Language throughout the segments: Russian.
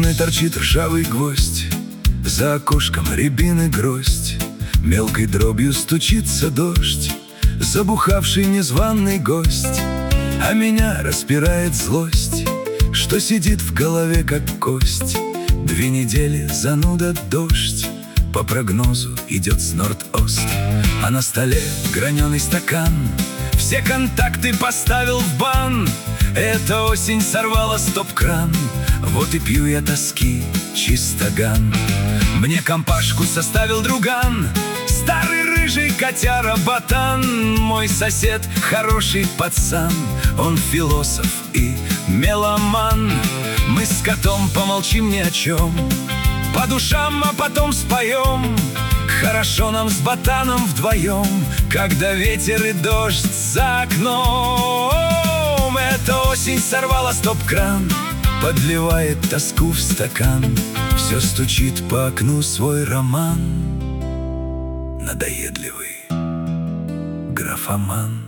стены торчит ржавый гвоздь, за окошком рябины гроздь, мелкой дробью стучится дождь, забухавший незваный гость. А меня распирает злость, что сидит в голове как кость. 2 недели зануда дождь, по прогнозу идет с норд-ост. А на столе граненый стакан, все контакты поставил в бан. Эта осень сорвала стоп-кран, вот и пью я тоски чистоган. Мне компашку составил друган, старый рыжий котяра-ботан. Мой сосед хороший пацан, он философ и меломан. Мы с котом помолчим ни о чем, по душам, а потом споем. Хорошо нам с ботаном вдвоем, когда ветер и дождь за окном. Эта осень сорвала стоп-кран, подливает тоску в стакан. Все стучит по окну свой роман, надоедливый графоман.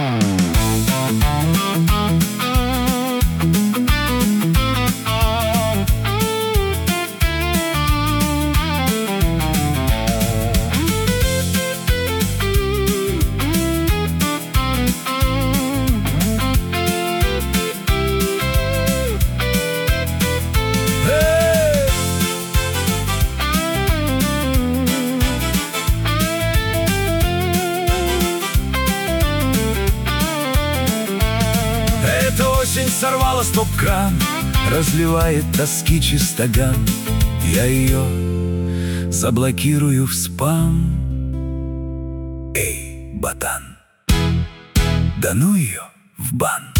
Эта осень сорвала стоп-кран, разливает тоски чистоган. Я ее заблокирую в спам. Эй, ботан, да ну ее в бан.